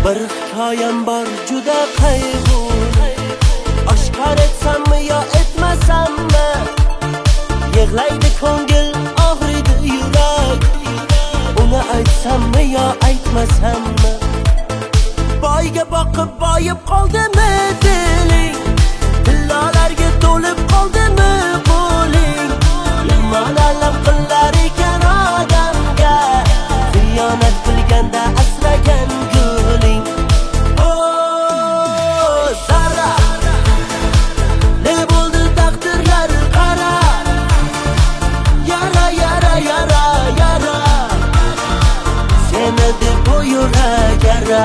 Bir hikoyam bor juda qayg'u, oshkor etsammi yo etmasammi? Yig'laydi ko'ngil, og'riydi yurak. Uni aytsammi yo aytmasammi? Boyga boqib boyib qoldimi diling? Tillolarga to'lib qoldimi qo'ling? Limon alam qilar ekan odamga, xiyonat qilganda asragan guling. Oh, Zara, ne bo'ldi taqdirlar qara. Yara, yara, yara, yara, seni deb bu yurak yara.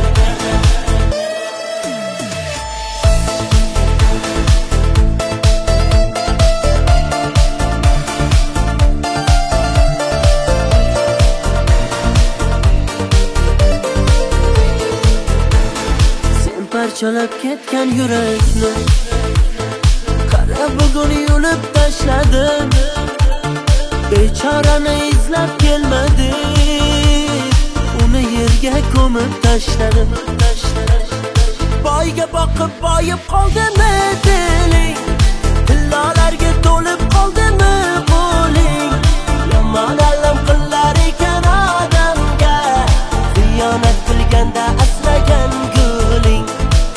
Parchalab ketgan yurakni qara bugun yulib tashladim. Bechorani izlab kelmadim, uni yerga ko'mib tashladim. Boyga boqib boyib qoldimi diling? Tillolarga to'lib qoldimi qo'ling? Yomon alam qilar ekan odamga, xiyonat qilganda asragan guling.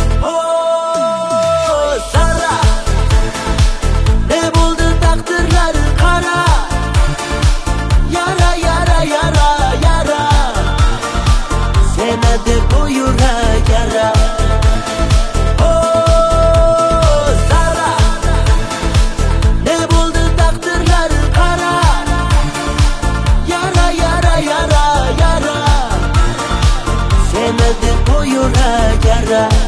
Deb bu yurak yara. Oh, Zara, ne bo'ldi taqdirlar qara. Yara, yara, yara, yara, seni deb bu yurak yara.